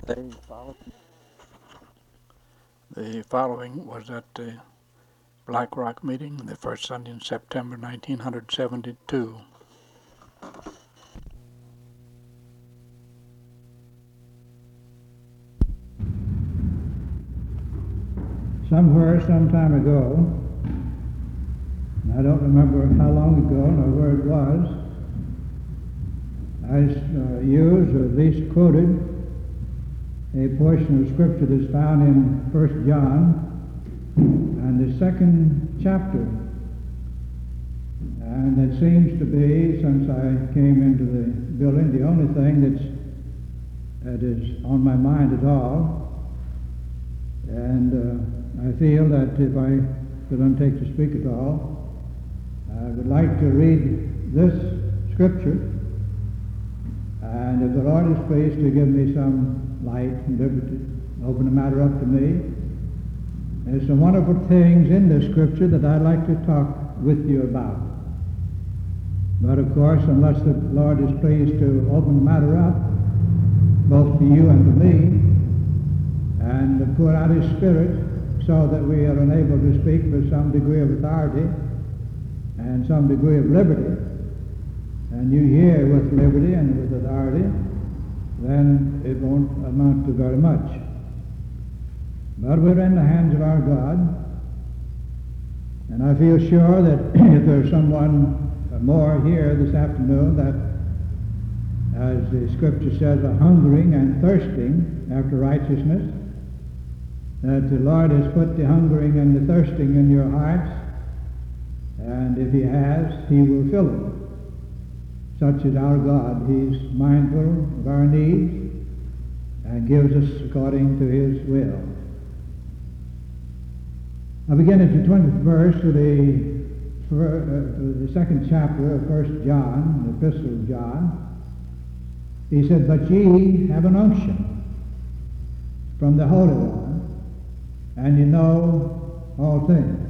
The following was at the Black Rock meeting, the first Sunday in September 1972. Somewhere, some time ago, and I don't remember how long ago nor where it was, I used, or at least quoted, a portion of Scripture that's found in 1 John and the second chapter. And it seems to be, since I came into the building, the only thing that is on my mind at all. And I feel that if I could undertake to speak at all, I would like to read this Scripture. And if the Lord is pleased to give me some light and liberty, open the matter up to me, there's some wonderful things in this Scripture that I'd like to talk with you about. But of course, unless the Lord is pleased to open the matter up, both to you and to me, and to pour out His Spirit so that we are enabled to speak with some degree of authority and some degree of liberty, and you hear with liberty and with authority, then it won't amount to very much. But we're in the hands of our God, and I feel sure that if there's someone more here this afternoon that, as the Scripture says, are hungering and thirsting after righteousness, that the Lord has put the hungering and the thirsting in your hearts, and if He has, He will fill it. Such is our God. He's mindful of our needs and gives us according to His will. I begin at the 20th verse of the second chapter of 1 John, the Epistle of John. He said, "But ye have an unction from the Holy One, and you know all things.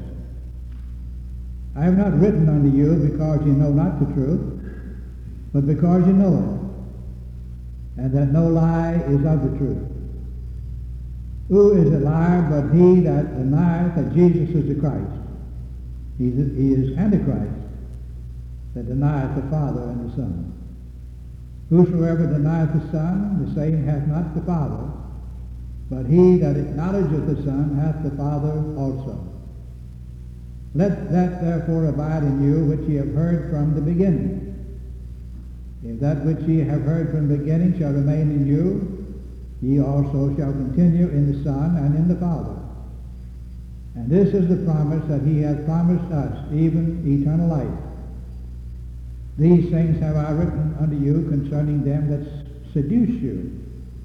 I have not written unto you because you know not the truth, but because you know it, and that no lie is of the truth. Who is a liar but he that denieth that Jesus is the Christ? He is Antichrist, that denieth the Father and the Son. Whosoever denieth the Son, the same hath not the Father, but he that acknowledgeth the Son hath the Father also. Let that therefore abide in you which ye have heard from the beginning. If that which ye have heard from the beginning shall remain in you, ye also shall continue in the Son and in the Father. And this is the promise that He hath promised us, even eternal life. These things have I written unto you concerning them that seduce you.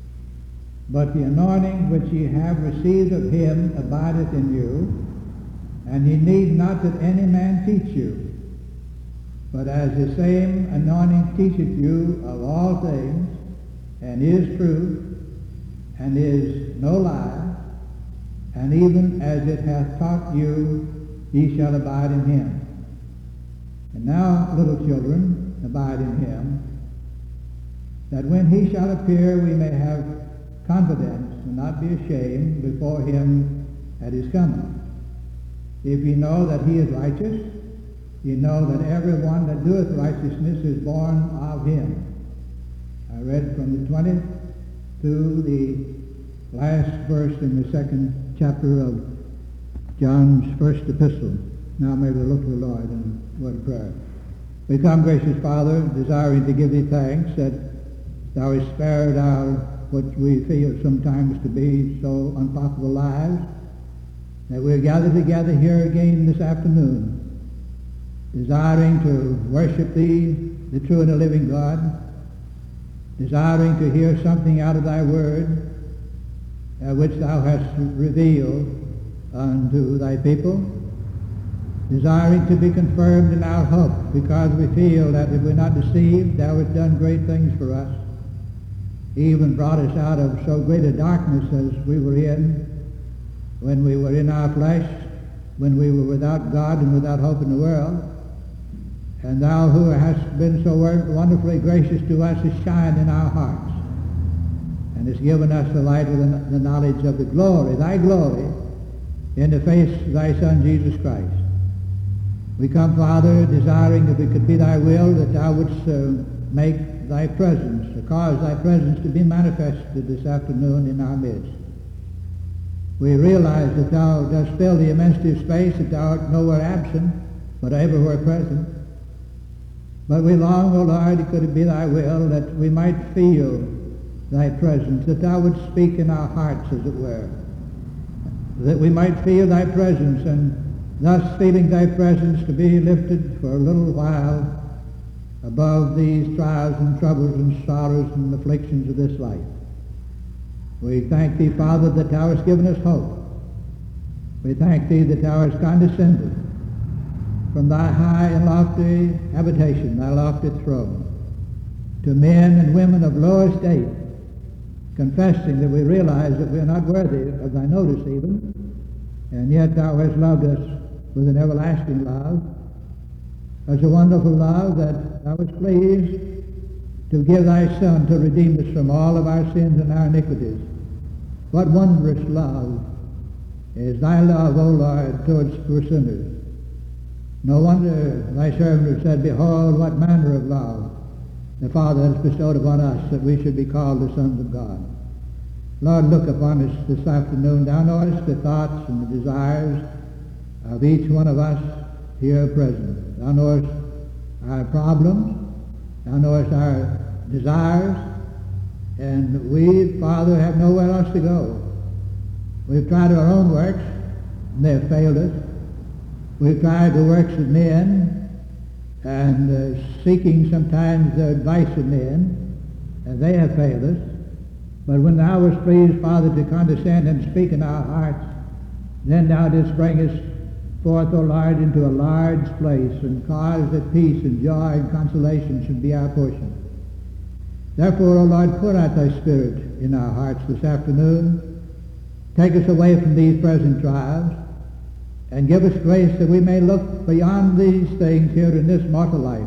But the anointing which ye have received of Him abideth in you, and ye need not that any man teach you. But as the same anointing teacheth you of all things, and is truth, and is no lie, and even as it hath taught you, ye shall abide in Him. And now, little children, abide in Him, that when He shall appear we may have confidence and not be ashamed before Him at His coming. If ye know that He is righteous, ye know that every one that doeth righteousness is born of Him." I read from the 20th to the last verse in the second chapter of John's first epistle. Now may we look to the Lord in a word of prayer. We come, gracious Father, desiring to give Thee thanks that Thou hast spared our, what we feel sometimes to be so unprofitable lives, that we're gathered together here again this afternoon, desiring to worship Thee, the true and the living God, desiring to hear something out of Thy word, which Thou hast revealed unto Thy people, desiring to be confirmed in our hope, because we feel that if we're not deceived, Thou hast done great things for us, even brought us out of so great a darkness as we were in, when we were in our flesh, when we were without God and without hope in the world. And Thou who hast been so wonderfully gracious to us has shined in our hearts. and has given us the light of the knowledge of the glory, thy glory, in the face of thy Son, Jesus Christ. We come, Father, desiring if it could be thy will that thou wouldst make thy presence, or cause thy presence to be manifested this afternoon in our midst. We realize that thou dost fill the immensity of space, that thou art nowhere absent, but everywhere present. But we long, O Lord, could it be thy will that we might feel thy presence, that thou wouldst speak in our hearts, as it were, that we might feel thy presence, and thus feeling thy presence to be lifted for a little while above these trials and troubles and sorrows and afflictions of this life. We thank thee, Father, that thou hast given us hope. We thank thee that thou hast condescended from thy high and lofty habitation, thy lofty throne, to men and women of low estate, confessing that we realize that we are not worthy of thy notice even, and yet thou hast loved us with an everlasting love, such a wonderful love that thou wast pleased to give thy Son to redeem us from all of our sins and our iniquities. What wondrous love is thy love, O Lord, towards poor sinners. No wonder thy servant has said, behold, what manner of love the Father has bestowed upon us, that we should be called the sons of God. Lord, look upon us this afternoon. Thou knowest the thoughts and the desires of each one of us here present. Thou knowest our problems. Thou knowest our desires. And we, Father, have nowhere else to go. We've tried our own works, and they have failed us. We've tried the works of men, and seeking sometimes the advice of men, and they have failed us. But when thou wast pleased, Father, to condescend and speak in our hearts, then thou didst bring us forth, O Lord, into a large place, and cause that peace and joy and consolation should be our portion. Therefore, O Lord, pour out thy Spirit in our hearts this afternoon. Take us away from these present trials, and give us grace that we may look beyond these things here in this mortal life.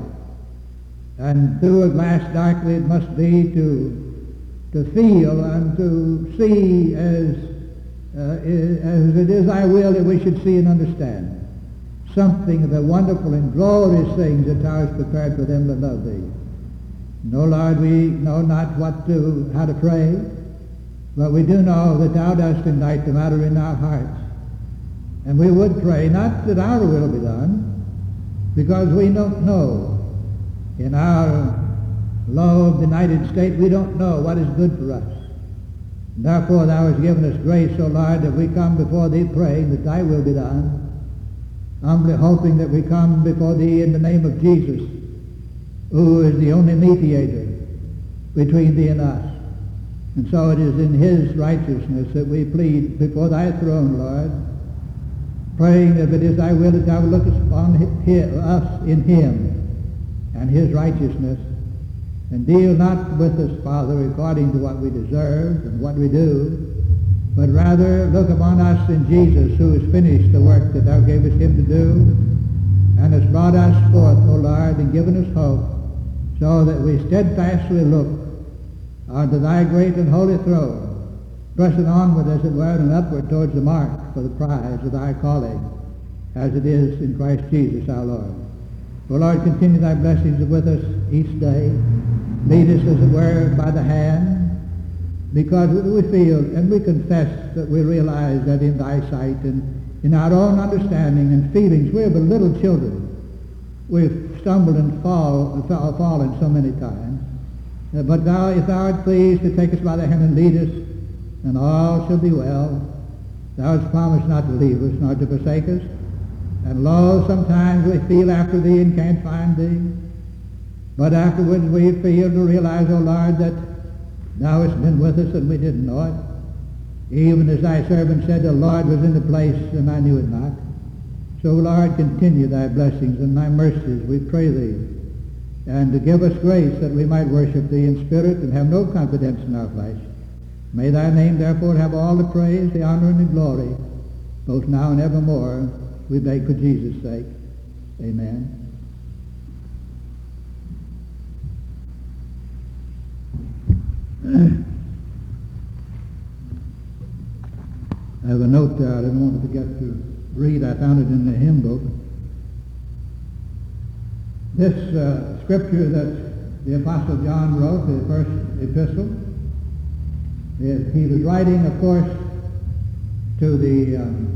And through a glass darkly it must be to feel and to see as it is thy will that we should see and understand something of the wonderful and glorious things that thou hast prepared for them that love thee. No, Lord, we know not how to pray, but we do know that thou dost indite the matter in our hearts. And we would pray, not that our will be done, because we don't know. In our low, benighted state, we don't know what is good for us. And therefore thou hast given us grace, O Lord, that we come before thee praying that thy will be done, humbly hoping that we come before thee in the name of Jesus, who is the only mediator between thee and us. And so it is in his righteousness that we plead before thy throne, Lord, praying that if it is thy will that thou lookest upon us in him and his righteousness, and deal not with us, Father, according to what we deserve and what we do, but rather look upon us in Jesus, who has finished the work that thou gavest him to do, and has brought us forth, O Lord, and given us hope, so that we steadfastly look unto thy great and holy throne, pressing onward, as it were, and upward towards the mark for the prize of thy calling, as it is in Christ Jesus our Lord. O Lord, continue thy blessings with us each day. Lead us, as it were, by the hand, because we feel and we confess that we realize that in thy sight and in our own understanding and feelings we are but little children. We've stumbled and fallen so many times. But thou, if thou art pleased to take us by the hand and lead us, and all shall be well. Thou hast promised not to leave us, nor to forsake us. And lo, sometimes we feel after thee and can't find thee. But afterwards we feel to realize, O Lord, that thou hast been with us and we didn't know it. Even as thy servant said, the Lord was in the place and I knew it not. So, Lord, continue thy blessings and thy mercies, we pray thee, and to give us grace that we might worship thee in spirit and have no confidence in our flesh. May thy name therefore have all the praise, the honor, and the glory, both now and evermore, we beg for Jesus' sake. Amen. I have a note there I didn't want to forget to read. I found it in the hymn book. This scripture that the Apostle John wrote, the first epistle, he was writing, of course, to the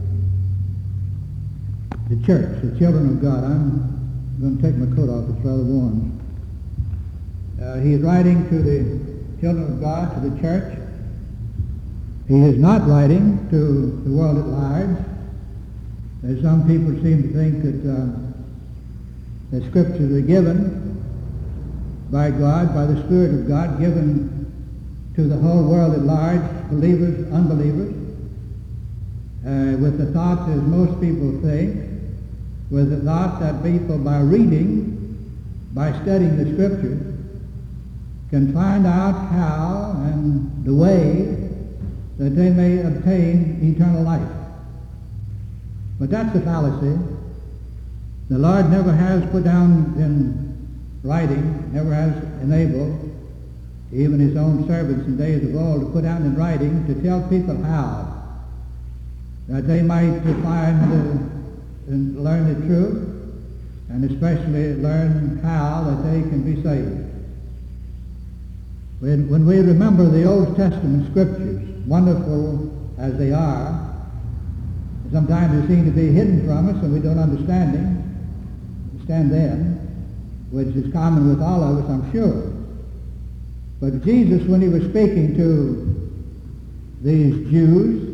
church, the children of God. I'm going to take my coat off, it's rather warm. He is writing to the children of God, to the church. He is not writing to the world at large. As some people seem to think that the scriptures are given by God, by the Spirit of God, given to the whole world at large, believers, unbelievers, with the thought, as most people think, with the thought that people, by reading, by studying the scriptures, can find out how and the way that they may obtain eternal life. But that's a fallacy. The Lord never has put down in writing, never has enabled even his own servants in days of old to put down in writing to tell people how, that they might find and learn the truth, and especially learn how that they can be saved. When we remember the Old Testament scriptures, wonderful as they are, sometimes they seem to be hidden from us and we don't understand them, which is common with all of us, I'm sure. But Jesus, when he was speaking to these Jews,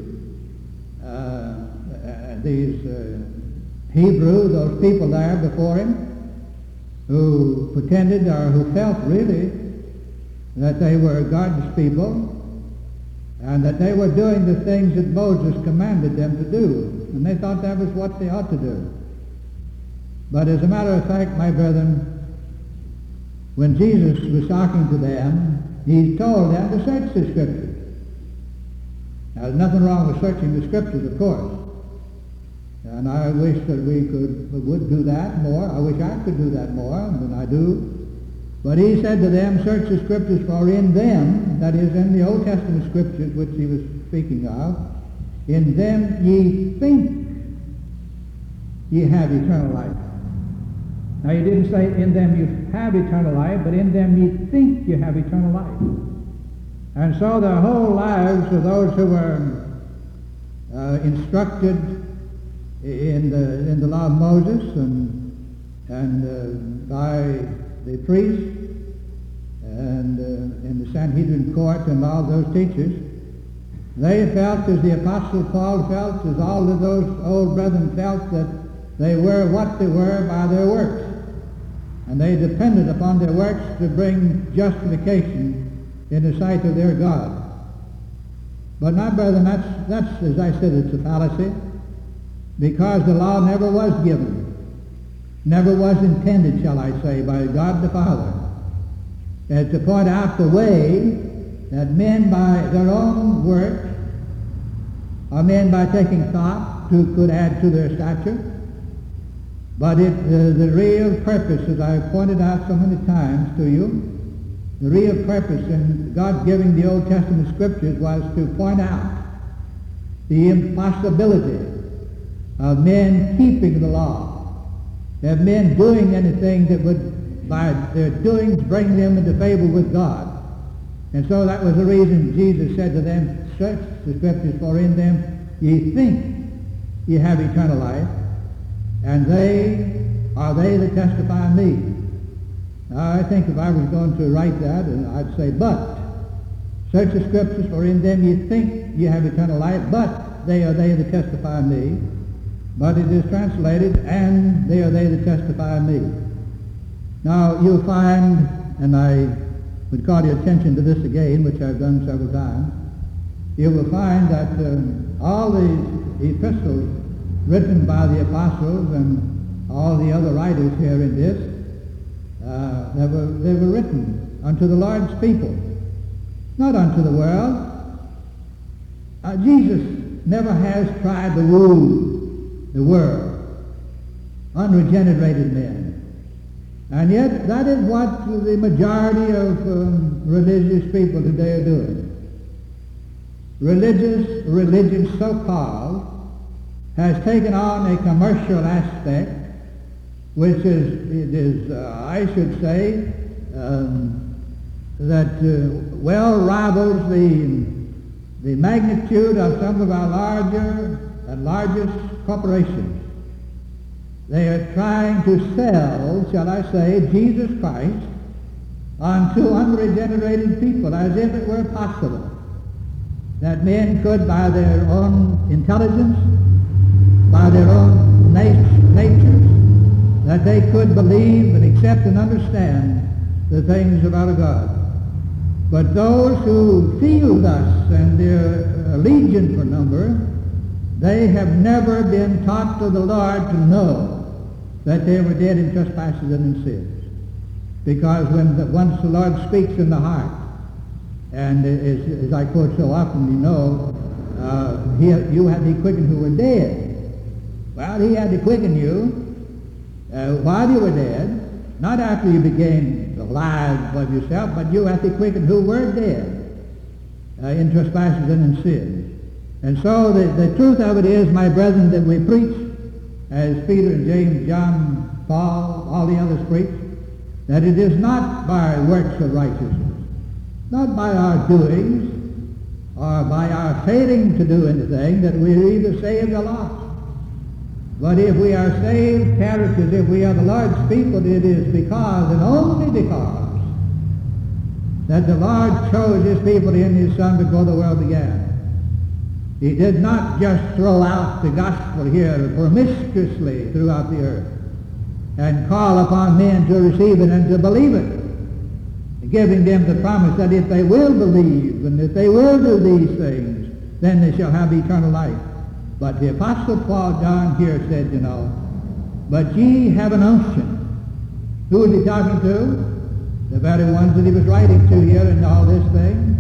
these Hebrews, those people there before him, who pretended or who felt really that they were God's people, and that they were doing the things that Moses commanded them to do, and they thought that was what they ought to do. But as a matter of fact, my brethren, when Jesus was talking to them, he told them to search the Scriptures. Now, there's nothing wrong with searching the Scriptures, of course, and I wish that we would do that more. I wish I could do that more than I do. But he said to them, search the Scriptures, for in them, that is in the Old Testament Scriptures which he was speaking of, in them ye think ye have eternal life. Now he didn't say in them you have eternal life, but in them ye think you have eternal life. And so the whole lives of those who were instructed in the law of Moses and by the priests and in the Sanhedrin court and all those teachers, they felt as the Apostle Paul felt, as all of those old brethren felt, that they were what they were by their works. And they depended upon their works to bring justification in the sight of their God. But now, brethren, that's as I said, it's a fallacy, because the law never was given, never was intended, shall I say, by God the Father, to point out the way that men by their own works, or men by taking thought could add to their stature. But the real purpose, as I've pointed out so many times to you, the real purpose in God giving the Old Testament Scriptures was to point out the impossibility of men keeping the law, of men doing anything that would, by their doings, bring them into favor with God. And so that was the reason Jesus said to them, search the Scriptures, for in them ye think ye have eternal life, and they are they that testify of me. Now, I think if I was going to write that, I'd say, but search the Scriptures, for in them ye think ye have eternal life, but they are they that testify of me. But it is translated, and they are they that testify of me. Now, you'll find, and I would call your attention to this again, which I've done several times, you will find that all the epistles written by the apostles and all the other writers here in this, they were written unto the Lord's people, not unto the world. Jesus never has tried to woo the world, unregenerated men. And yet that is what the majority of religious people today are doing. religion so-called has taken on a commercial aspect, which is I should say, that well rivals the magnitude of some of our larger and largest corporations. They are trying to sell, shall I say, Jesus Christ unto unregenerated people as if it were possible that men could, by their own intelligence, by their own natures, that they could believe and accept and understand the things of our God. But those who feel thus, and they're legion for number, they have never been taught of the Lord to know that they were dead in trespasses and in sins. Because once the Lord speaks in the heart, and as I quote so often, you know, you had to quicken who were dead. Well, he had to quicken you while you were dead, not after you became alive of yourself, but you had to quicken who were dead in trespasses and in sins. And so the truth of it is, my brethren, that we preach, as Peter and James, John, Paul, all the others preach, that it is not by works of righteousness, not by our doings, or by our failing to do anything, that we are either saved or lost. But if we are saved characters, if we are the Lord's people, it is because, and only because, that the Lord chose his people in his Son before the world began. He did not just throw out the gospel here promiscuously throughout the earth and call upon men to receive it and to believe it, giving them the promise that if they will believe and if they will do these things, then they shall have eternal life. But the Apostle Paul John here said, you know, but ye have an unction. Who was he talking to? The very ones that he was writing to here in all this thing,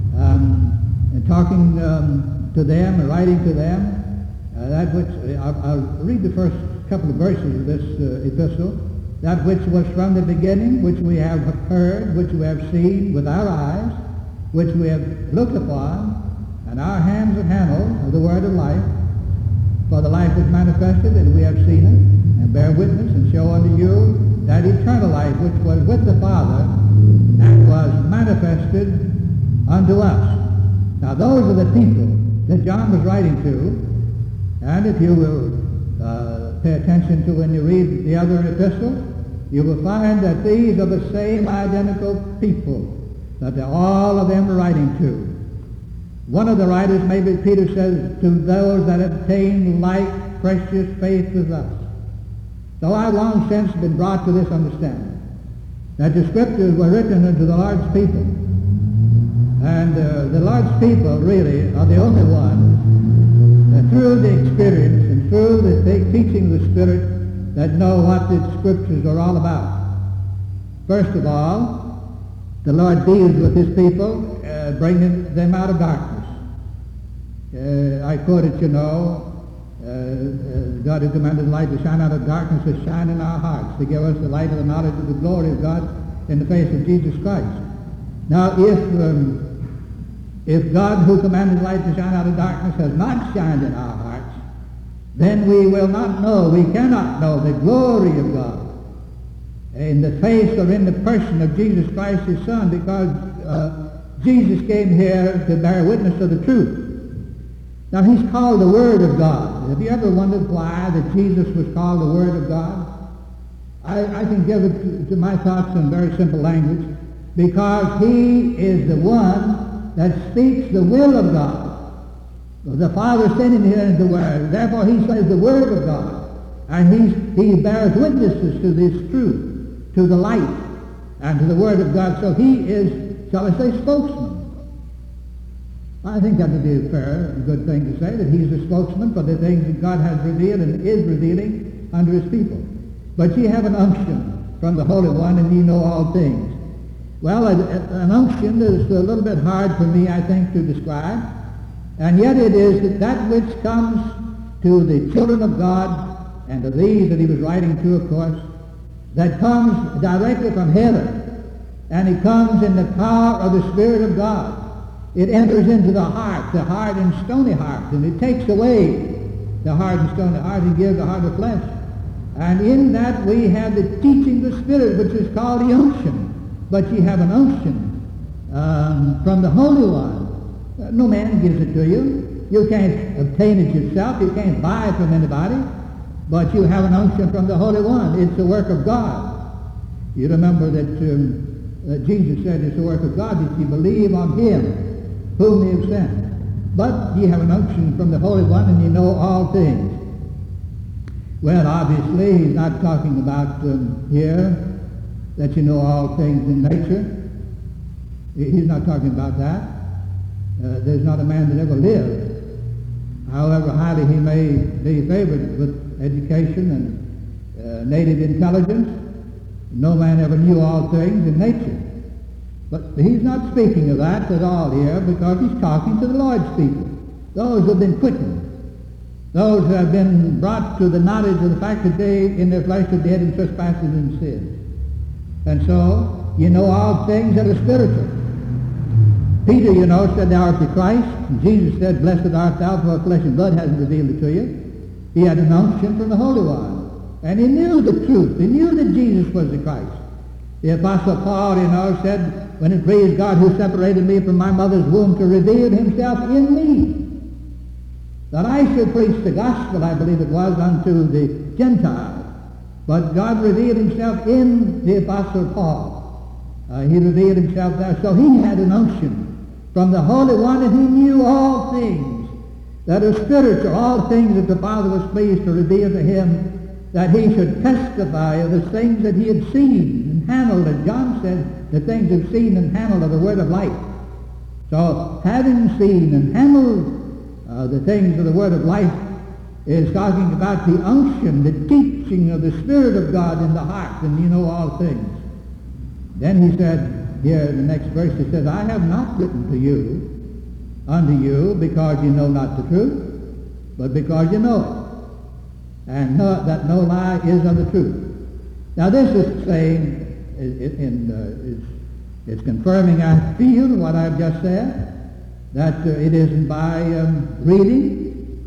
and talking to them and writing to them. That which, I'll read the first couple of verses of this epistle. That which was from the beginning, which we have heard, which we have seen with our eyes, which we have looked upon, and our hands have handled of the word of life. For the life is manifested, and we have seen it, and bear witness, and show unto you that eternal life which was with the Father, and was manifested unto us. Now those are the people that John was writing to, and if you will pay attention to when you read the other epistles, you will find that these are the same identical people that all of them are writing to. One of the writers, maybe Peter says, to those that obtain like precious faith as us. So I've long since been brought to this understanding, that the Scriptures were written unto the Lord's people. And the Lord's people really are the only ones that through the experience and through the teaching of the Spirit that know what the Scriptures are all about. First of all, the Lord deals with his people, bringing them out of darkness. I quoted, you know, God who commanded the light to shine out of darkness to shine in our hearts, to give us the light of the knowledge of the glory of God in the face of Jesus Christ. Now, if God who commanded light to shine out of darkness has not shined in our hearts, then we will not know, we cannot know the glory of God in the face or in the person of Jesus Christ, his Son, because Jesus came here to bear witness of the truth. Now, he's called the Word of God. Have you ever wondered why that Jesus was called the Word of God? I can give it to my thoughts in very simple language. Because he is the one that speaks the will of God. The Father sent him here in the Word. Therefore he says the Word of God. And he bears witnesses to this truth, to the light, and to the Word of God. So he is, shall I say, spokesman. I think that would be a fair and good thing to say, that he's the spokesman for the things that God has revealed and is revealing unto his people. But ye have an unction from the Holy One, and ye know all things. Well, an unction is a little bit hard for me, I think, to describe. And yet it is that which comes to the children of God, and to these that he was writing to, of course, that comes directly from heaven. And it comes in the power of the Spirit of God. It enters into the hard and stony heart, and it takes away the hard and stony heart and gives the heart of flesh. And in that we have the teaching of the Spirit, which is called the unction. But ye have an unction from the Holy One. No man gives it to you. You can't obtain it yourself. You can't buy it from anybody. But you have an unction from the Holy One. It's the work of God. You remember that Jesus said it's the work of God that ye believe on him whom he has sent. But ye have an unction from the Holy One, and ye know all things. Well, obviously, he's not talking about here that you know all things in nature. He's not talking about that. There's not a man that ever lived, however highly he may be favored with education and native intelligence. No man ever knew all things in nature. But he's not speaking of that at all here, because he's talking to the Lord's people, those who have been quickened, those who have been brought to the knowledge of the fact that they in their flesh are dead in trespasses and sins. And so, you know all things that are spiritual. Peter, you know, said, thou art the Christ. And Jesus said, blessed art thou, for flesh and blood hasn't revealed it to you. He had an unction from the Holy One. And he knew the truth. He knew that Jesus was the Christ. The Apostle Paul, you know, said, when it pleased God who separated me from my mother's womb to reveal himself in me, that I should preach the gospel, I believe it was, unto the Gentiles. But God revealed himself in the Apostle Paul. He revealed himself there. So he had an unction from the Holy One, and he knew all things that are spiritual, all things that the Father was pleased to reveal to him, that he should testify of the things that he had seen and handled. And John said, the things he'd seen and handled of the word of life. So having seen and handled the things of the word of life is talking about the unction, the teaching of the Spirit of God in the heart, and you know all things. Then he said, here in the next verse, he says, I have not written to you, unto you, because you know not the truth, but because you know it, and know that no lie is of the truth. Now this is saying, it's confirming, I feel, what I've just said, that it isn't by reading,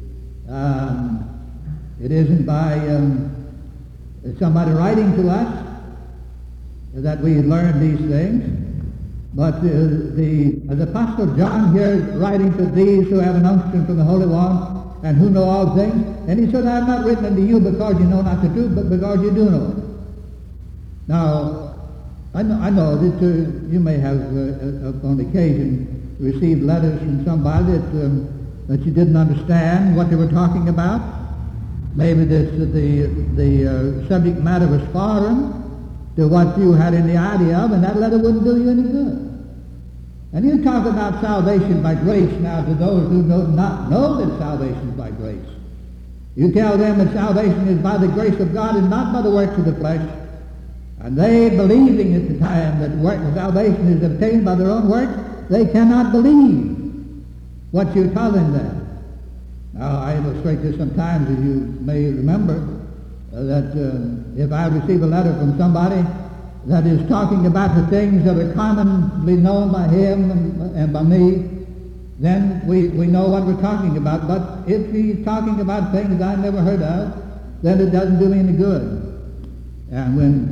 it isn't by somebody writing to us that we learn these things, but the Apostle John here is writing to these who have an unction from the Holy One and who know all things, and he said, I have not written unto you because you know not the truth, but because you do know it. Now, I know that you may have on occasion received letters from somebody that you didn't understand what they were talking about. Maybe the subject matter was foreign to what you had any idea of, and that letter wouldn't do you any good. And you talk about salvation by grace now to those who do not know that salvation is by grace. You tell them that salvation is by the grace of God and not by the works of the flesh. And they, believing at the time that salvation is obtained by their own works, they cannot believe what you're telling them. Now, I illustrate this sometimes, as you may remember, that if I receive a letter from somebody that is talking about the things that are commonly known by him and by me, then we know what we're talking about. But if he's talking about things I never heard of, then it doesn't do me any good. And when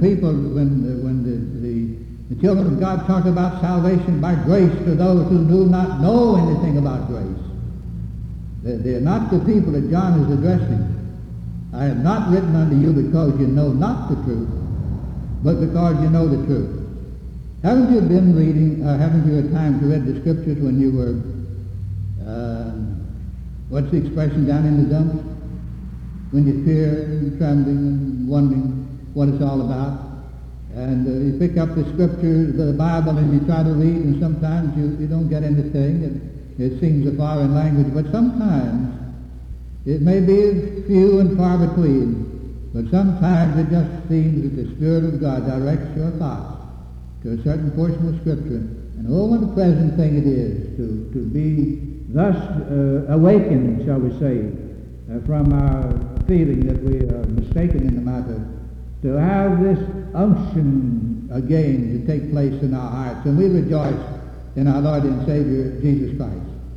the children of God talk about salvation by grace to those who do not know anything about grace, they're not the people that John is addressing. I have not written unto you because you know not the truth, but because you know the truth. Haven't you been reading, haven't you at times read the scriptures when you were, what's the expression, down in the dumps? When you fear and trembling and wondering what it's all about. And you pick up the scripture, the Bible, and you try to read, and sometimes you don't get anything, and it seems a foreign language, but sometimes it may be few and far between, but sometimes it just seems that the Spirit of God directs your thoughts to a certain portion of Scripture. And oh, what a pleasant thing it is to be thus awakened, shall we say, from our feeling that we are mistaken in the matter, to have this unction again to take place in our hearts. And we rejoice in our Lord and Savior Jesus Christ.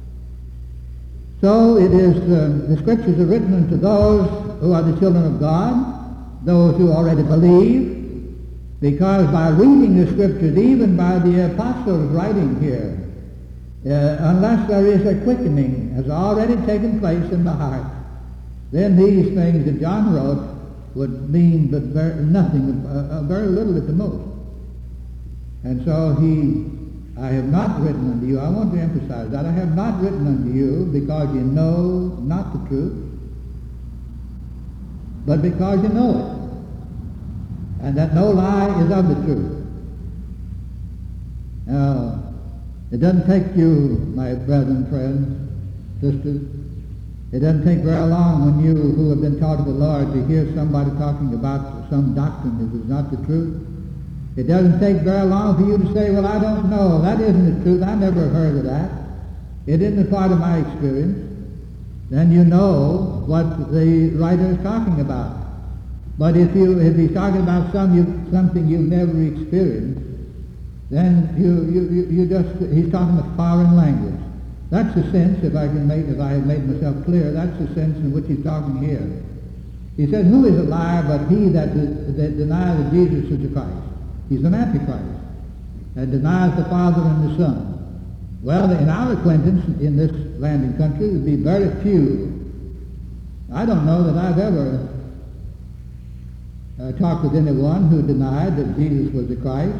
So it is, the Scriptures are written unto those who are the children of God, those who already believe, because by reading the Scriptures, even by the apostles writing here, unless there is a quickening has already taken place in the heart, then these things that John wrote would mean but nothing, very little at the most. And so I have not written unto you, I want to emphasize that, I have not written unto you because you know not the truth, but because you know it, and that no lie is of the truth. Now, it doesn't take you, my brethren, friends, sisters, it doesn't take very long when you who have been taught of the Lord to hear somebody talking about some doctrine that is not the truth. It doesn't take very long for you to say, well, I don't know, that isn't the truth, I never heard of that. It isn't a part of my experience. Then you know what the writer is talking about. But if he's talking about something you've never experienced, then he's talking a foreign language. That's the sense, if I have made myself clear, that's the sense in which he's talking here. He says, who is a liar but he that denies that Jesus is the Christ? He's an Antichrist, and denies the Father and the Son. Well, in our acquaintance in this land and country, there would be very few. I don't know that I've ever talked with anyone who denied that Jesus was the Christ.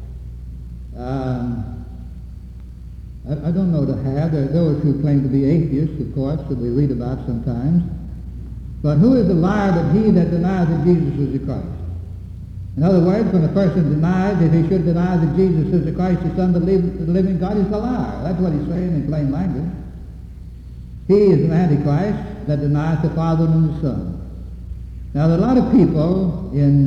I don't know to have. There are those who claim to be atheists, of course, that we read about sometimes. But who is the liar but he that denies that Jesus is the Christ? In other words, when a person denies, if he should deny that Jesus is the Christ, the Son of the living God, he's a liar. That's what he's saying in plain language. He is an Antichrist that denies the Father and the Son. Now, there are a lot of people in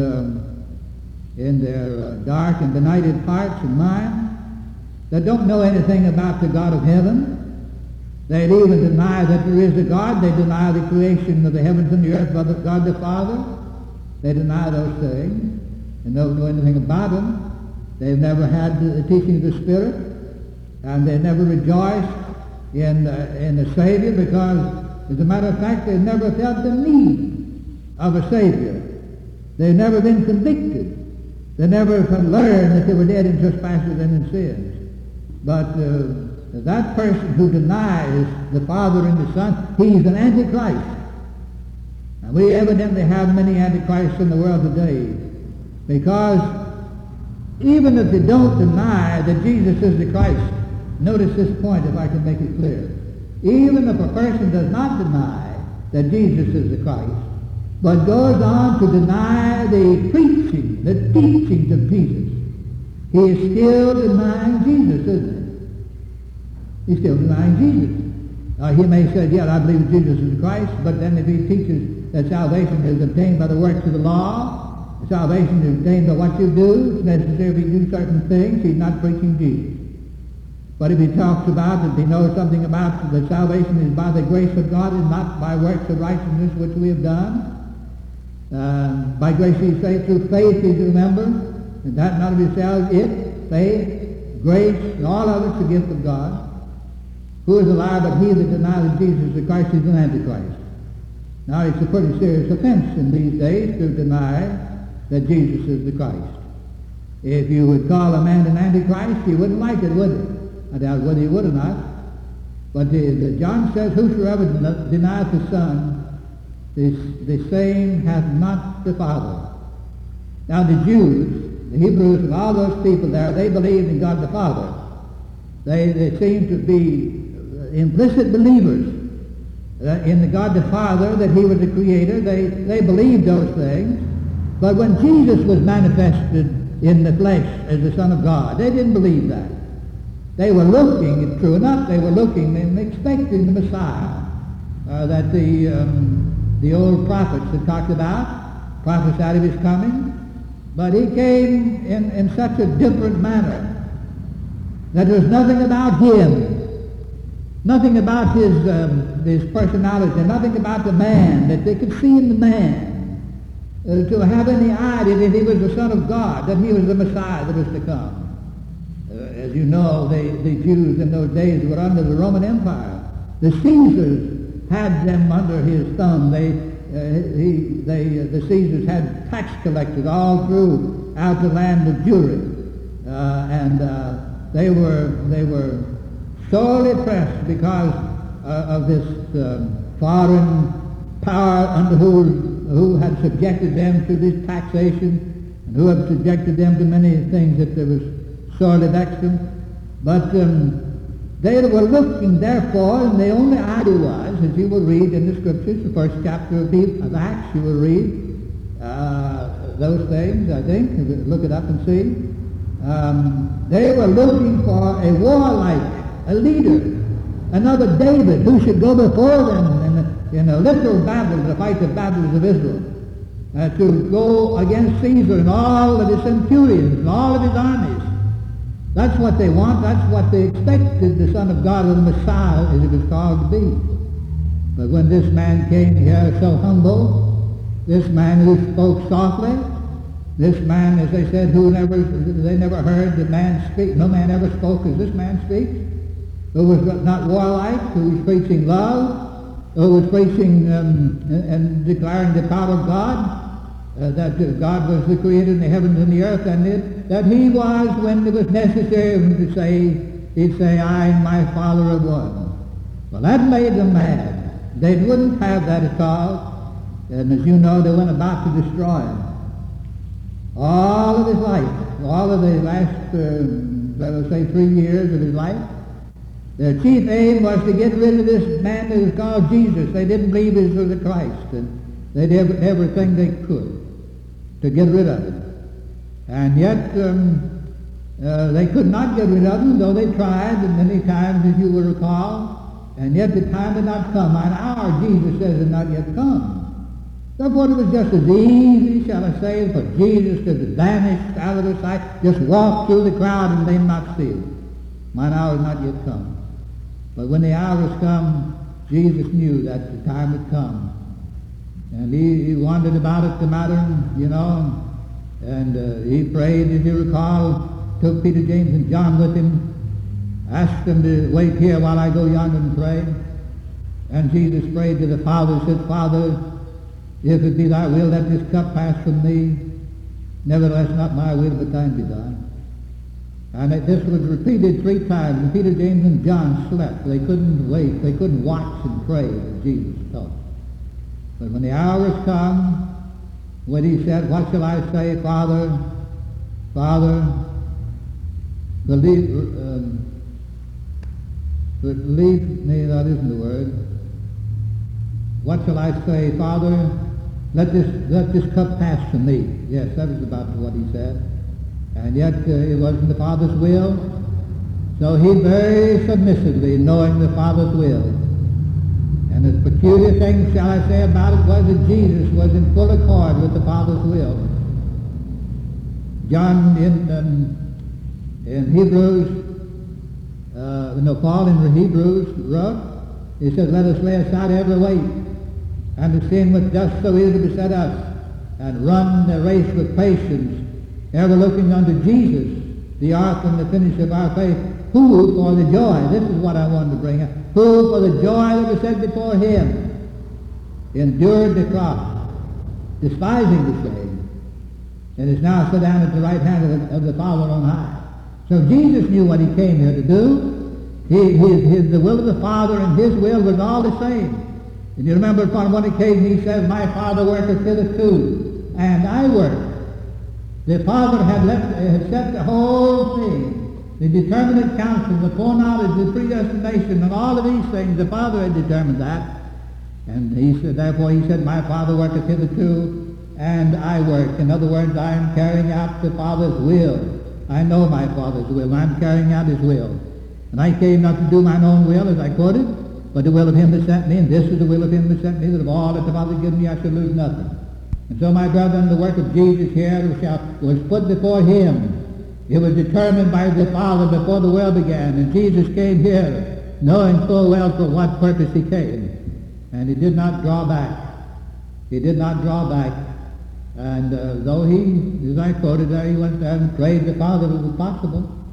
their dark and benighted hearts and minds that don't know anything about the God of heaven. They even deny that there is a God. They deny the creation of the heavens and the earth by God the Father. They deny those things and don't know anything about them. They've never had the teaching of the Spirit, and they never rejoiced in the Savior because, as a matter of fact, they've never felt the need of a Savior. They've never been convicted. They never learned that they were dead in trespasses and in sins. But that person who denies the Father and the Son, he's an Antichrist. And we evidently have many Antichrists in the world today, because even if you don't deny that Jesus is the Christ, notice this point if I can make it clear. Even if a person does not deny that Jesus is the Christ, but goes on to deny the preaching, the teachings of Jesus, he is still denying Jesus, isn't he? He's still denying Jesus. He may say, yeah, I believe Jesus is Christ, but then if he teaches that salvation is obtained by the works of the law, salvation is obtained by what you do, it's necessary if you do certain things, he's not preaching Jesus. But if he talks about that he knows something about that salvation is by the grace of God and not by works of righteousness which we have done, by grace he saved through faith, you remember, and that not of yourselves, faith, grace, and all of it's the gift of God. Who is a liar but he that denies that Jesus is the Christ is an Antichrist? Now it's a pretty serious offense in these days to deny that Jesus is the Christ. If you would call a man an Antichrist, he wouldn't like it, would he? I doubt whether he would or not. But John says, whosoever denies the Son, the same hath not the Father. Now the Jews, the Hebrews, and all those people there, they believed in God the Father. They seem to be implicit believers in the God the Father, that he was the Creator. They believed those things. But when Jesus was manifested in the flesh as the Son of God, they didn't believe that. They were looking, true enough, they were looking and expecting the Messiah that the old prophets had talked about, prophesied of his coming. But he came in such a different manner that there was nothing about him, nothing about his personality, nothing about the man that they could see in the man. To have any idea that he was the Son of God, that he was the Messiah that was to come. As you know, the Jews in those days were under the Roman Empire. The Caesars had them under his thumb. The Caesars had tax collectors all throughout the land of Jewry, and they were sorely pressed because of this foreign power under who had subjected them to this taxation, and who had subjected them to many things that there was sorely vexed them. But they were looking, therefore, and the only idea was, as you will read in the Scriptures, the first chapter of Acts, you will read those things, I think. Look it up and see. They were looking for a warlike, a leader, another David who should go before them in a literal battle, to fight the battles of Israel, to go against Caesar and all of his centurions and all of his armies. That's what they want. That's what they expected the Son of God, or the Messiah, as it was called to be. But when this man came here so humble, this man who spoke softly, this man, as they said, they never heard the man speak. No man ever spoke as this man speaks. Who was not warlike, who was preaching love, who was preaching and declaring the power of God, that God was the creator of the heavens and the earth, and that he was, when it was necessary to say, he'd say, I and my Father are one. Well, that made them mad. They wouldn't have that at all. And as you know, they went about to destroy him. All of his life, all of the last, let us say, 3 years of his life, their chief aim was to get rid of this man that was called Jesus. They didn't believe he was the Christ, and they did everything they could to get rid of him. And yet they could not get rid of him, though they tried many times, as you will recall, and yet the time had not come. An hour, Jesus says, had not yet come. Therefore it was just as easy, shall I say, for Jesus to vanish out of their sight, just walk through the crowd and they not see him. Mine hour has not yet come. But when the hour has come, Jesus knew that the time had come. And he wandered about at the matter, you know, and he prayed, as you recall, took Peter, James, and John with him, asked them to wait here while I go yonder and pray. And Jesus prayed to the Father, said, Father, if it be thy will, let this cup pass from me. Nevertheless, not my will, but thine be done. And this was repeated 3 times. And Peter, James, and John slept. They couldn't wait. They couldn't watch and pray as Jesus taught. But when the hour has come, when he said, what shall I say, Father? Father, believe me, that isn't the word. What shall I say, Father? Let this cup pass from me. Yes, that was about what he said. And yet it wasn't the Father's will. So he very submissively, knowing the Father's will. And the peculiar thing, shall I say, about it was that Jesus was in full accord with the Father's will. John in Hebrews, Paul in Hebrews wrote, he said, let us lay aside every weight and the sin which does so easily beset us, and run the race with patience, ever looking unto Jesus, the author and the finisher of our faith, who for the joy, this is what I wanted to bring up, who for the joy that was set before him endured the cross, despising the shame, and is now set down at the right hand of the Father on high. So Jesus knew what he came here to do. The will of the Father and his will was all the same. And you remember upon one occasion he says, my Father worketh hitherto, and I work. The Father had set the whole thing, the determinate counsel, the foreknowledge, the predestination, and all of these things. The Father had determined that. And he said, therefore he said, my Father worketh hitherto, and I work. In other words, I am carrying out the Father's will. I know my Father's will, and I'm carrying out his will. And I came not to do mine own will, as I quoted, but the will of him that sent me, and this is the will of him that sent me, that of all that the Father given me I shall lose nothing. And so, my brethren, the work of Jesus here was put before him. It was determined by the Father before the world began, and Jesus came here knowing full well for what purpose he came. And he did not draw back. He did not draw back. And though he, as I quoted there, he went there and prayed the Father if it was possible.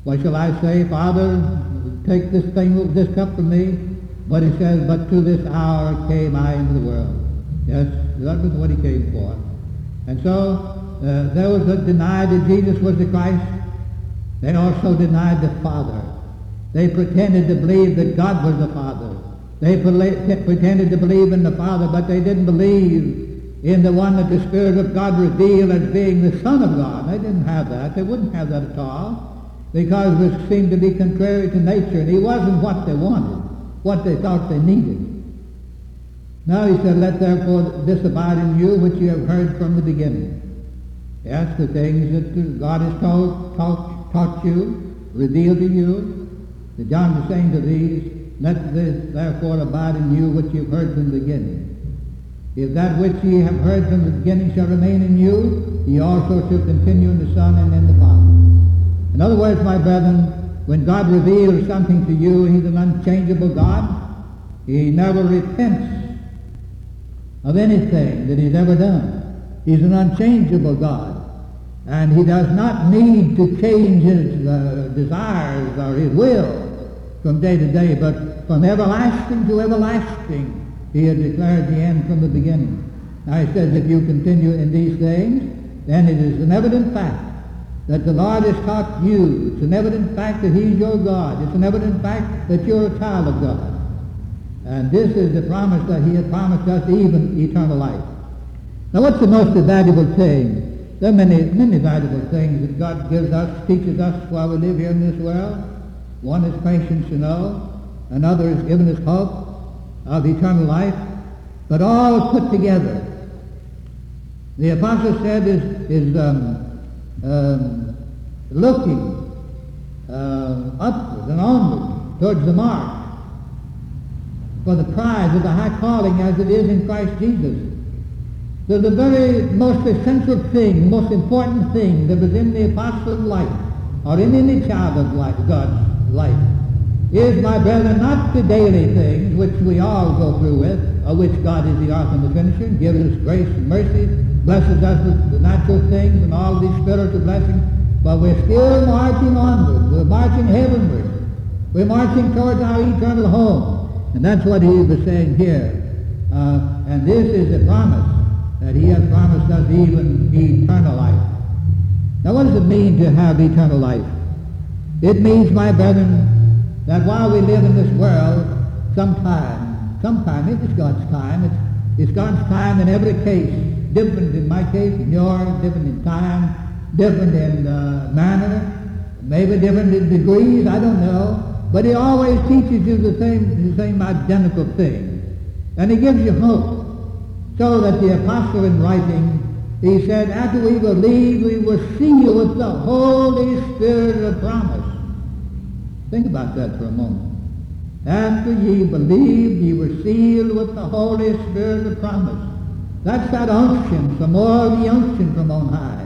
What shall I say? Father, take this cup from me. But he says, but to this hour came I into the world. Yes, that was what he came for. And so those that denied that Jesus was the Christ, they also denied the Father. They pretended to believe that God was the Father. They pretended to believe in the Father, but they didn't believe in the one that the Spirit of God revealed as being the Son of God. They didn't have that. They wouldn't have that at all, because it seemed to be contrary to nature, and he wasn't what they wanted, what they thought they needed. Now he said, let therefore this abide in you which you have heard from the beginning. Yes, the things that God has taught you, revealed to you. That John was saying to these, let this therefore abide in you which you have heard from the beginning. If that which ye have heard from the beginning shall remain in you, ye also shall continue in the Son and in the Father. In other words, my brethren, when God reveals something to you, he's an unchangeable God. He never repents of anything that he's ever done. He's an unchangeable God. And he does not need to change his desires or his will from day to day, but from everlasting to everlasting he had declared the end from the beginning. Now he says, if you continue in these things, then it is an evident fact that the Lord has taught you. It's an evident fact that he's your God. It's an evident fact that you're a child of God. And this is the promise that he had promised us, even eternal life. Now what's the most valuable thing? There are many valuable things that God gives us, teaches us while we live here in this world. One is patience to know. Another is giving us hope of eternal life. But all put together. The apostle said is looking upward and onward towards the mark for the prize of the high calling as it is in Christ Jesus. So the very most essential thing, most important thing that was in the apostle's life, or in any child of life, God's life, is, my brethren, not the daily things which we all go through with, of which God is the author and the finisher, gives us grace and mercy, blesses us with the natural things and all these spiritual blessings, but we're still marching onward. We're marching heavenward. We're marching towards our eternal home. And that's what he was saying here. And this is the promise that he has promised us, even eternal life. Now what does it mean to have eternal life? It means, my brethren, that while we live in this world, sometime, it is God's time. It's God's time in every case. Different in my case, in yours, different in time, different in manner, maybe different in degrees, I don't know. But he always teaches you the same identical thing. And he gives you hope. So that the apostle in writing, he said, after we believe, we were sealed with the Holy Spirit of promise. Think about that for a moment. After ye believed, ye were sealed with the Holy Spirit of promise. That's that unction, some more of the unction from on high.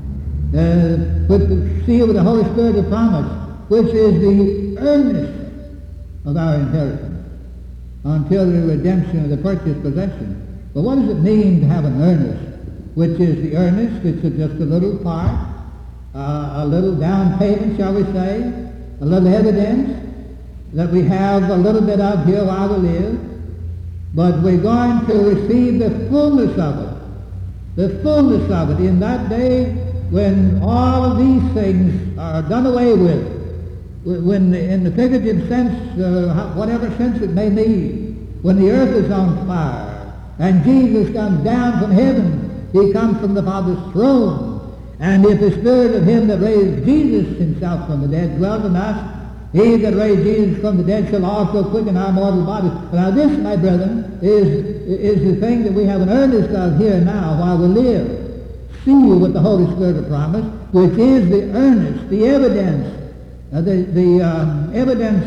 With the seal with the Holy Spirit of promise, which is the earnest of our inheritance until the redemption of the purchased possession. But what does it mean to have an earnest? Which is the earnest? It's just a little part, a little down payment, shall we say, a little evidence that we have a little bit of here while we live, but we're going to receive the fullness of it. The fullness of it in that day when all of these things are done away with, when in the figurative sense, whatever sense it may need, when the earth is on fire, and Jesus comes down from heaven, he comes from the Father's throne. And if the Spirit of him that raised Jesus himself from the dead dwells in us, he that raised Jesus from the dead shall also quicken our mortal bodies. Now this, my brethren, is the thing that we have an earnest of here now while we live. Sealed with the Holy Spirit of promise, which is the earnest, the evidence, evidence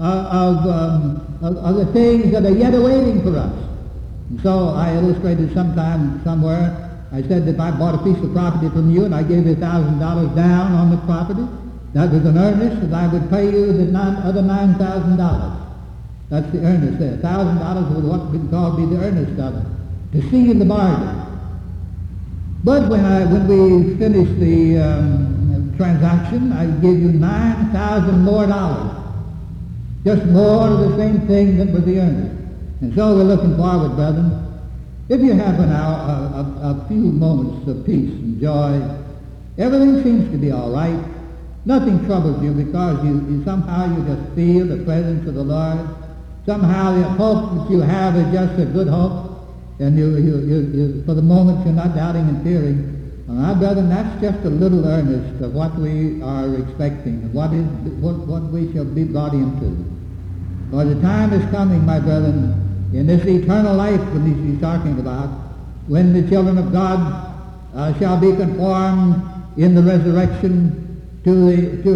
of the things that are yet awaiting for us. And so I illustrated sometime, somewhere, I said if I bought a piece of property from you and I gave you $1,000 down on the property, that was an earnest that I would pay you the other $9,000. That's the earnest there. $1,000 would what we call be the earnest of it, to seal the bargain. But when we finished the transaction, I give you 9,000 more dollars. Just more of the same thing that was the earnest. And so we're looking forward, brethren. If you have an hour, a few moments of peace and joy, everything seems to be all right. Nothing troubles you because you somehow you just feel the presence of the Lord. Somehow the hope that you have is just a good hope, and you for the moment you're not doubting and fearing. My brethren, that's just a little earnest of what we are expecting and what we shall be brought into. For the time is coming, my brethren, in this eternal life that he's talking about, when the children of God shall be conformed in the resurrection to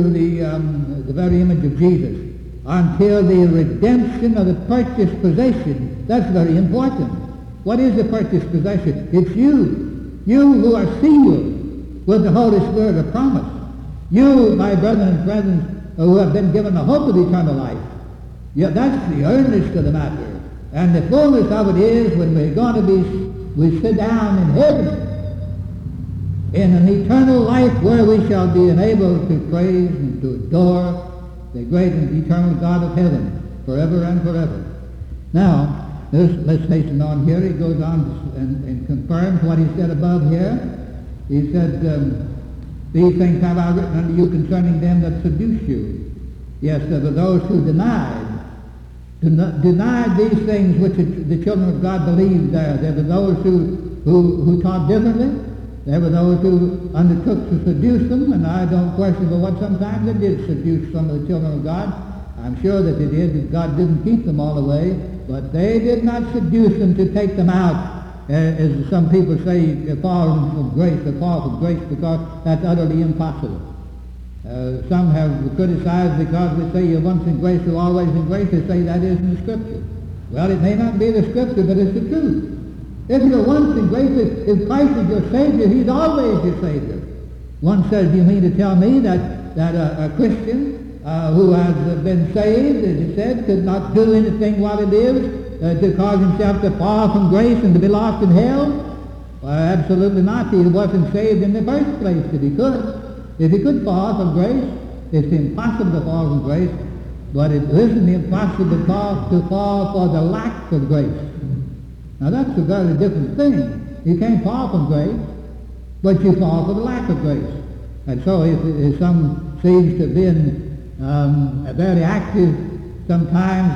the very image of Jesus, until the redemption of the purchased possession. That's very important. What is the purchased possession? It's you. You who are sealed with the Holy Spirit of promise. You, my brethren and friends, who have been given the hope of eternal life. Yeah, that's the earnest of the matter. And the fullness of it is when we're going to we sit down in heaven in an eternal life where we shall be enabled to praise and to adore the great and eternal God of heaven forever and forever. Now, let's hasten on here. He goes on and confirms what he said above here. He said, these things have I written unto you concerning them that seduce you. Yes, there were those who denied these things which the children of God believed there. There were those who taught differently. There were those who undertook to seduce them, and I don't question but what sometimes they did seduce some of the children of God. I'm sure that they did, that God didn't keep them all the way, but they did not seduce them to take them out, as some people say, fall from grace, because that's utterly impossible. Some have criticized because we say you're once in grace, you're always in grace. They say that isn't the Scripture. Well, it may not be the Scripture, but it's the truth. If you're once in grace, if Christ is your Savior, He's always your Savior. One says, do you mean to tell me that a Christian who has been saved, as it said, could not do anything while he lives to cause himself to fall from grace and to be lost in hell? Well, absolutely not. He wasn't saved in the first place if he could. If he could fall from grace, it's impossible to fall from grace, but it isn't impossible to fall for the lack of grace. Now that's a very different thing. You can't fall from grace, but you fall for the lack of grace. And so if some seems to have been very active sometimes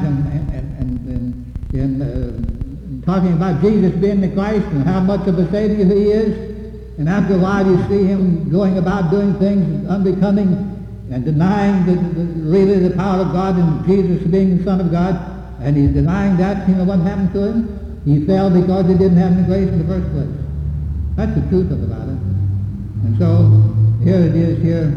in talking about Jesus being the Christ and how much of a Savior He is, and after a while you see him going about doing things unbecoming and denying really the power of God and Jesus being the Son of God, and he's denying that. You know what happened to him? He fell because he didn't have any grace in the first place. That's the truth of the matter. And so here it is here.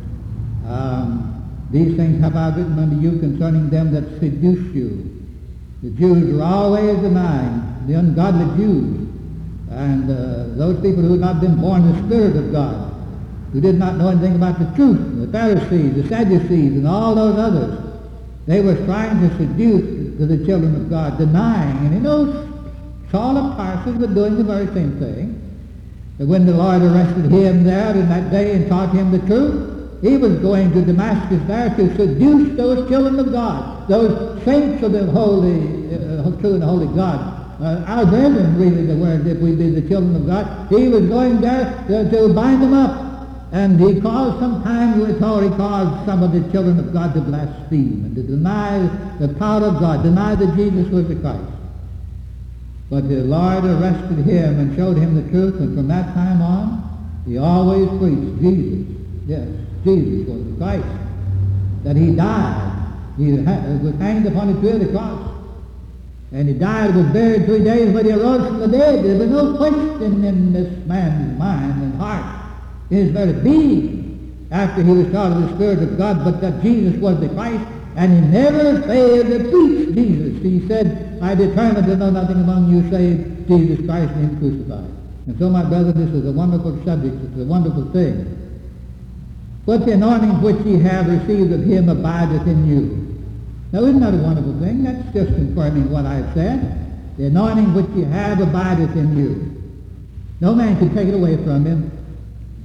These things have I written unto you concerning them that seduce you. The Jews were always denying, the ungodly Jews, and those people who had not been born in the Spirit of God, who did not know anything about the truth, the Pharisees, the Sadducees, and all those others. They were trying to seduce the children of God, denying. And you know, Saul of Tarsus was doing the very same thing. And when the Lord arrested him there in that day and taught him the truth, he was going to Damascus there to seduce those children of God, those saints of the holy, true and holy God. Our brethren, really, the word, if we be the children of God. He was going there to bind them up. And he caused, sometimes we're told, he caused some of the children of God to blaspheme and to deny the power of God, deny that Jesus was the Christ. But the Lord arrested him and showed him the truth, and from that time on, he always preached Jesus. Yes, Jesus was the Christ. That he died. He was hanged upon the tree of the cross. And he died, was buried 3 days, but he arose from the dead. There was no question in this man's mind and heart, in his very being, after he was taught of the Spirit of God, but that Jesus was the Christ, and he never failed to preach Jesus. He said, I determined to know nothing among you save Jesus Christ and Him crucified. And so, my brother, this is a wonderful subject. It's a wonderful thing. But the anointing which ye have received of Him abideth in you. Now, isn't that a wonderful thing? That's just confirming what I've said. The anointing which ye have abideth in you. No man can take it away from Him.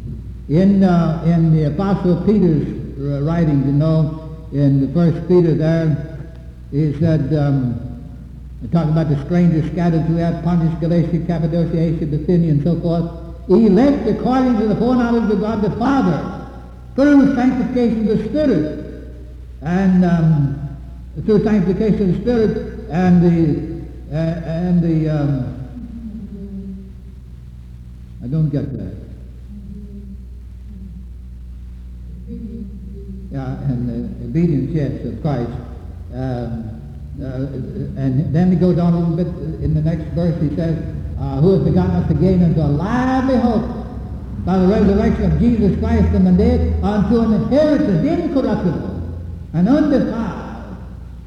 In the Apostle Peter's writings, in the First Peter there, he said, talking about the strangers scattered throughout Pontus, Galatia, Cappadocia, Asia, Bithynia, and so forth, elect according to the foreknowledge of God the Father, through sanctification of the Spirit, and through sanctification of the Spirit, and the I don't get that. Yeah, and the obedience, yes, of Christ. And then he goes on a little bit in the next verse. He says, who has begotten us again unto a lively hope by the resurrection of Jesus Christ from the dead unto an inheritance incorruptible and undefiled,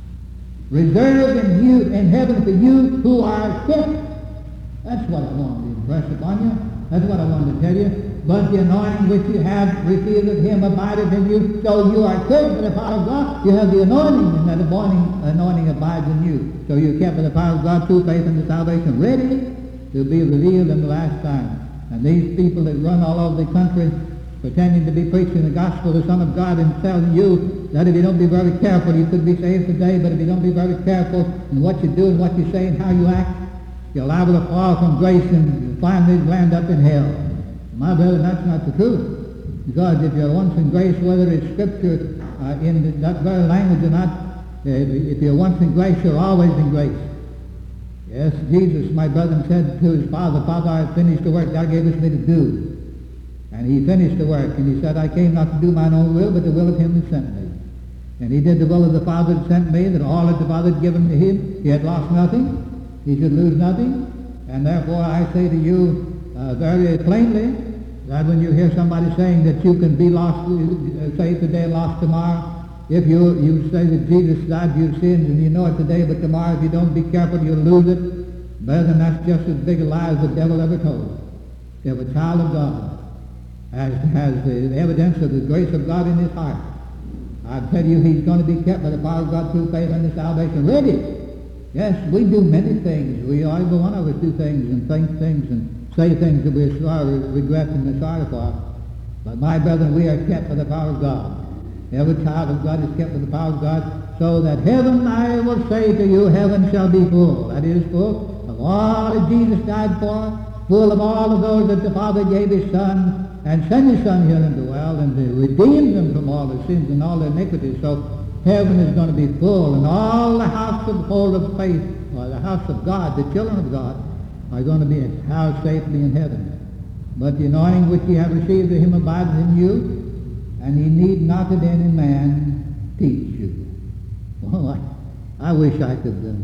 reserved in heaven for you who are kept. That's what I wanted to impress upon you. That's what I wanted to tell you. But the anointing which you have received of him abideth in you, so you are kept by the power of God. You have the anointing, and that anointing abides in you. So you're kept by the power of God through faith unto salvation, ready to be revealed in the last time. And these people that run all over the country pretending to be preaching the gospel of the Son of God and telling you that if you don't be very careful, you could be saved today, but if you don't be very careful in what you do and what you say and how you act, you're liable to fall from grace and finally land up in hell. My brother, that's not the truth. Because if you're once in grace, whether it's Scripture in that very language or not, if you're once in grace, you're always in grace. Yes, Jesus, my brother, said to his Father, Father, I have finished the work thou gavest me to do. And he finished the work, and he said, I came not to do mine own will, but the will of him that sent me. And he did the will of the Father that sent me, that all that the Father had given to him, he had lost nothing, he should lose nothing. And therefore I say to you very plainly, that when you hear somebody saying that you can be lost, saved today, lost tomorrow, if you say that Jesus died for your sins and you know it today, but tomorrow if you don't be careful you'll lose it, brethren, that's just as big a lie as the devil ever told. If a child of God has the evidence of the grace of God in his heart, I tell you he's going to be kept by the power of God through faith unto salvation, ready. Yes, we do many things. We every one of us do things and think things and say things that we're sorry, regret and are sorry for. But my brethren, we are kept by the power of God. Every child of God is kept by the power of God, so that heaven, I will say to you, heaven shall be full. That is, full of all that Jesus died for, full of all of those that the Father gave his Son, and sent his Son here into the world, and to redeem them from all their sins and all their iniquities. So heaven is going to be full, and all the household of faith, or the house of God, the children of God, are going to be housed safely in heaven. But the anointing which ye have received of him abides in you, and ye need not that any man teach you. Well, I wish I could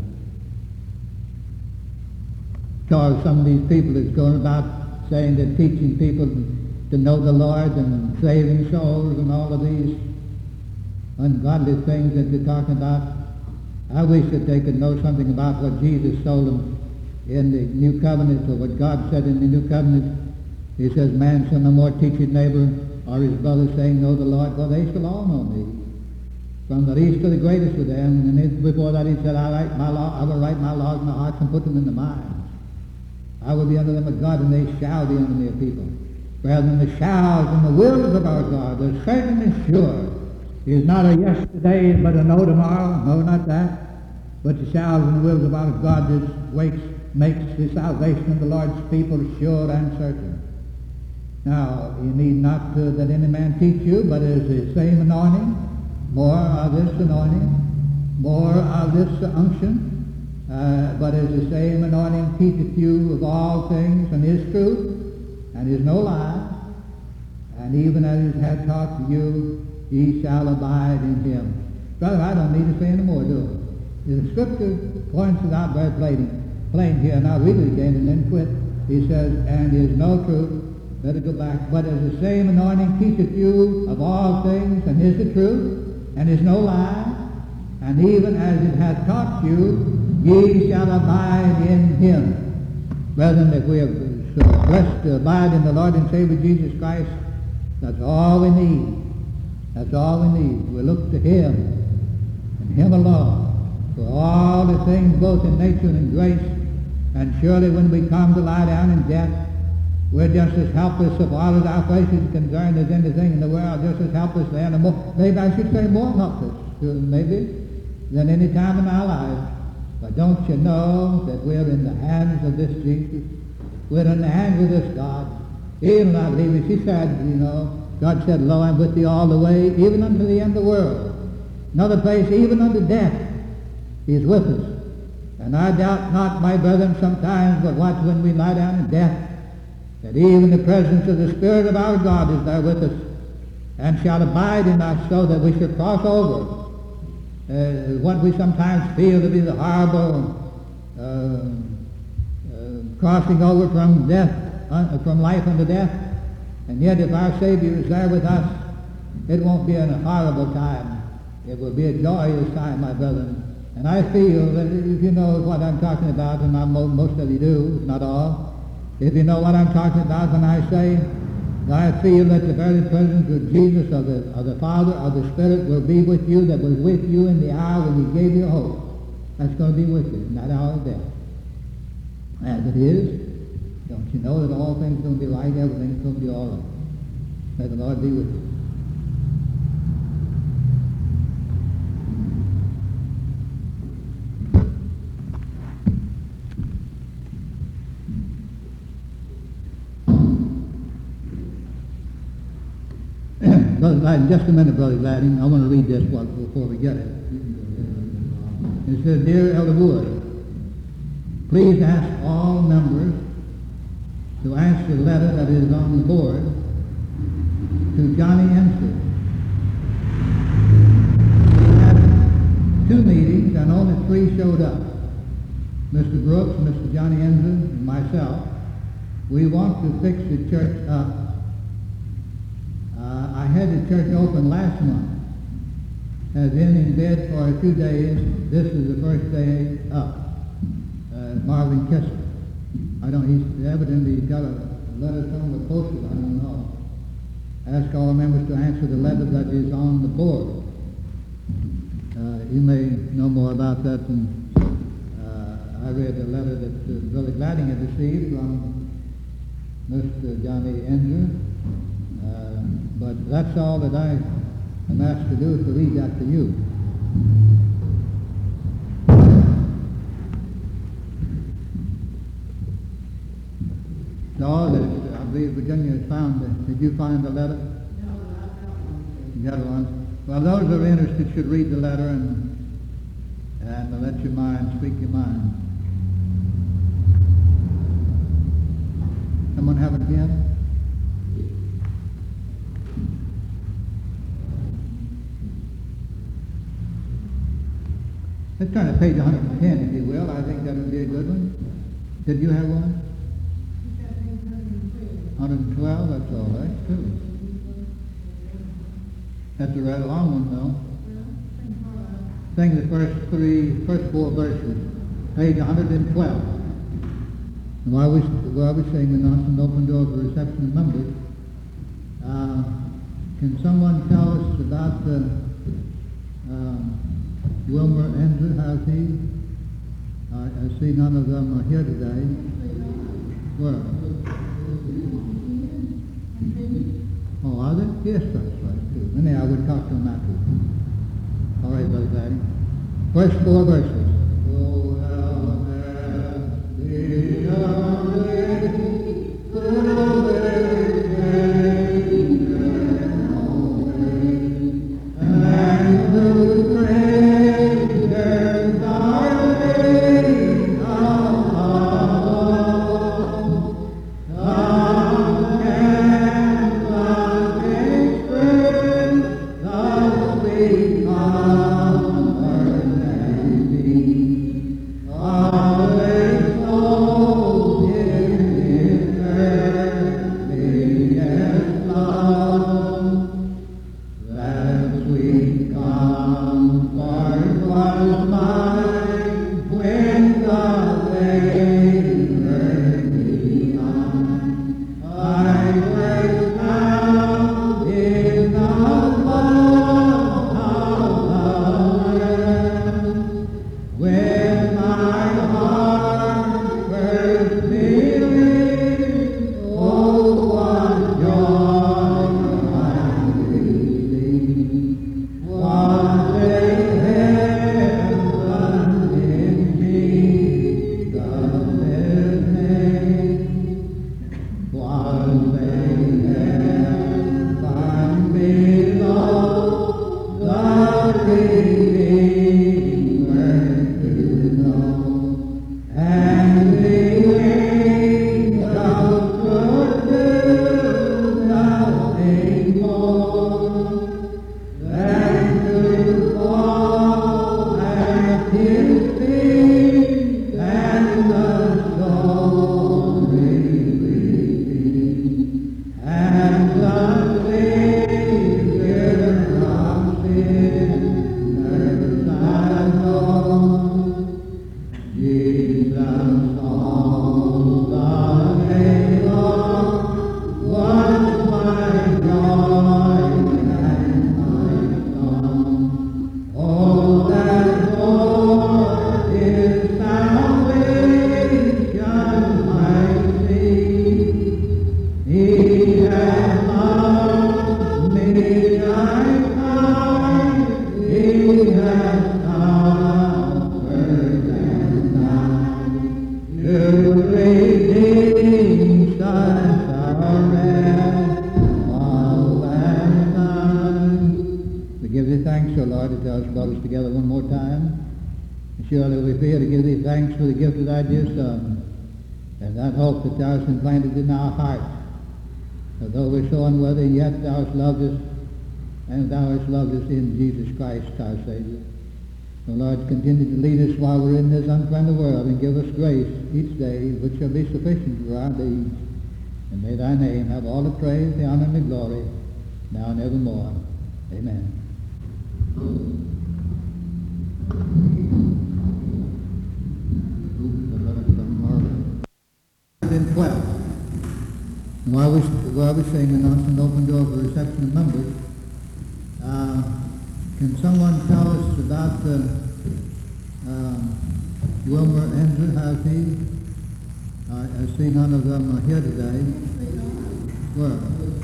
charge some of these people that's going about saying they're teaching people to know the Lord and saving souls and all of these ungodly things that they're talking about. I wish that they could know something about what Jesus told them in the New Covenant, or what God said in the New Covenant. He says, man shall no more teach his neighbor or his brother, saying, know the Lord, for they shall all know me, from the least to the greatest of them. And before that he said, I will write my laws in their hearts and put them in their minds. I will be unto them a God, and they shall be unto me a people. Brethren, the shalls and the wills of our God are certain and sure. He is not a yesterday, but a no tomorrow. No, not that. But the shalls and the wills of our God that makes the salvation of the Lord's people sure and certain. Now, you need not that any man teach you, but it is the same anointing, more of this anointing, more of this unction, but it is the same anointing teacheth you of all things, and is truth, and is no lie, and even as it hath taught you, ye shall abide in him. Brother, I don't need to say any more, do I? The Scripture points it out very plain here, and I'll read it again and then quit. He says, and is no truth, better go back, but as the same anointing teacheth you of all things, and is the truth, and is no lie, and even as it hath taught you, ye shall abide in him. Brethren, if we are so blessed to abide in the Lord and Savior Jesus Christ, that's all we need. That's all we need. We look to him, and him alone, for all the things both in nature and in grace. And surely when we come to lie down in death, We're just as helpless so far as our faith is concerned as anything in the world, just as helpless then, and more, maybe I should say more helpless, maybe, than any time in our lives. But don't you know that we're in the hands of this Jesus? We're in the hands of this God. Even, I believe, as he said, God said, Lo, I'm with thee all the way, even unto the end of the world. Another place, even unto death, he is with us. And I doubt not, my brethren, sometimes, but watch when we lie down in death, that even the presence of the Spirit of our God is there with us, and shall abide in us, so that we shall cross over what we sometimes feel to be the horrible crossing over from death, from life unto death. And yet if our Savior is there with us, it won't be a horrible time. It will be a joyous time, my brethren. And I feel that if you know what I'm talking about, and most of you do, if not all, if you know what I'm talking about when I say, I feel that the very presence of Jesus, of the Father, of the Spirit will be with you, that was with you in the hour when he gave you hope. That's going to be with you in that hour of death. As it is, don't you know that all things are going to be right, everything's going to be all right. May the Lord be with you. Brother Gladden, just a minute, Brother Gladden. I want to read this before we get it. It says, Dear Elder Wood, please ask all members to answer the letter that is on the board to Johnny Enser. We had 2 meetings and only 3 showed up. Mr. Brooks, Mr. Johnny Enser, and myself. We want to fix the church up. I had the church open last month. Has been in bed for a few days. This is the first day up. Marvin Kessler. He's evidently got a letter somewhere posted, I don't know. Ask all members to answer the letter that is on the board. You may know more about that than I read the letter that Brother Gladding had received from Mr. Johnny Enser. But that's all that I am asked to do, is to read that to you. No, I believe Virginia has found it. Did you find the letter? No, you got one. Well, those who are interested should read the letter and let your mind speak your mind. Someone have it again? Let's turn to page 110, if you will. I think that would be a good one. Did you have one? 112, that's all right, too. That's a rather long one, though. Sing the first 4 verses, page 112. And while we sing the Nonsense Open Door for Reception of Members, can someone tell us about Wilmer Enser? How's he? I see none of them are here today. Where? Oh, are they? Yes, that's right, too. Anyhow, I would talk to them after. All right, Brother Gladdy. First 4 verses. Oh, how his feet, and the soul revealed, and the Savior of sinners alone. Jesus all the day long was my joy and my song. Oh, that Lord His salvation might see. He has loved me, I find. He has comfort and light to redeem sons of wrath, all mankind. We give thee thanks, O Lord, that thou hast brought us together one more time. And surely we fear to give thee thanks for the gift of thy dear Son, and that hope that thou hast implanted in our hearts. That though we're so unworthy, yet thou hast loved us, and thou hast loved us in Jesus Christ our Savior. O Lord, continue to lead us while we're in this unfriendly world, and give us grace each day, which shall be sufficient for our needs. And may thy name have all the praise, the honor, and the glory, now and evermore. Amen. 12. While we sing an open door for reception of members, can someone tell us about Wilmer Enzer? How's he? I see none of them are here today. Where?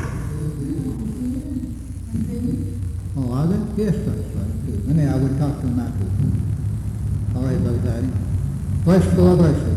Oh, are they? Yes, that's right. Anyhow, we'll talk to them after. All right, Brother Daddy. First 4 verses.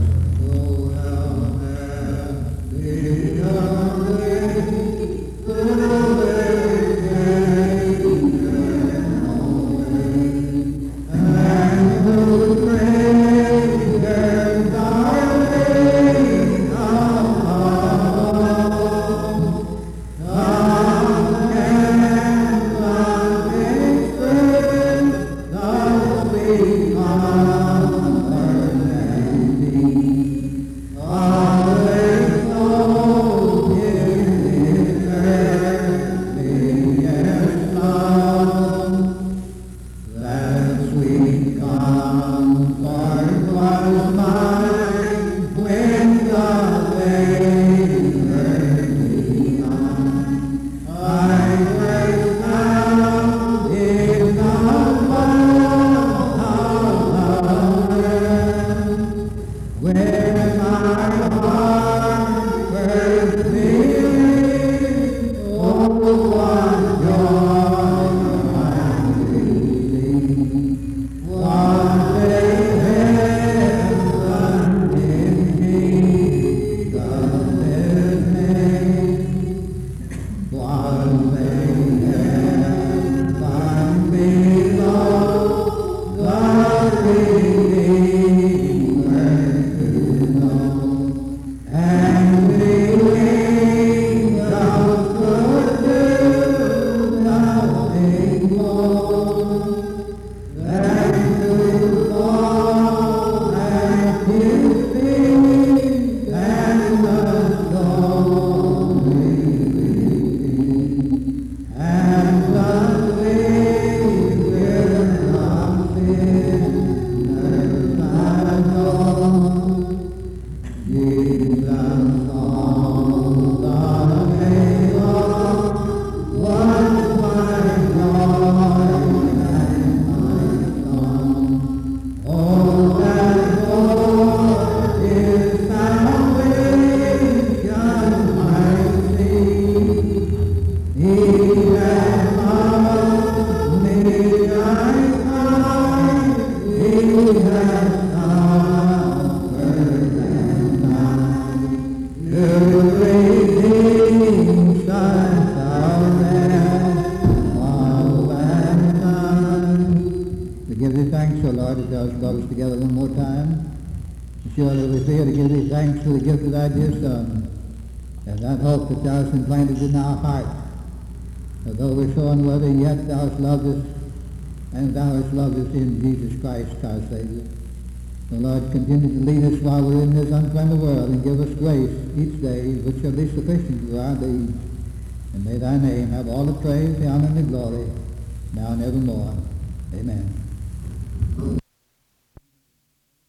and thou hast loved us in Jesus Christ our Savior. The Lord continue to lead us while we're in this unfriendly world, and give us grace each day which shall be sufficient for our needs. And may thy name have all the praise, the honor, and the glory, now and evermore. Amen.